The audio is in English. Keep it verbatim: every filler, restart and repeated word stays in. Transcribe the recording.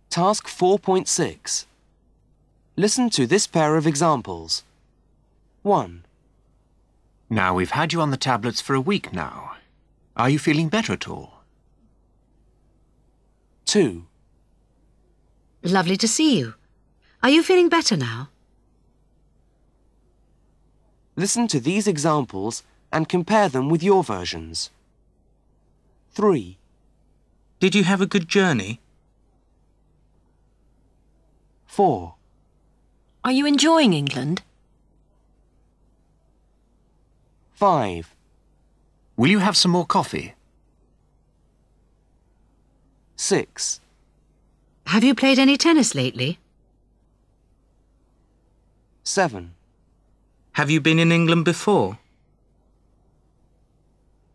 Task four point six. Listen to this pair of examples. one. Now, we've had you on the tablets for a week now. Are you feeling better at all? two. Lovely to see you. Are you feeling better now? Listen to these examples and compare them with your versions. three. Did you have a good journey? four. Are you enjoying England? five. Will you have some more coffee? six. Have you played any tennis lately? seven. Have you been in England before?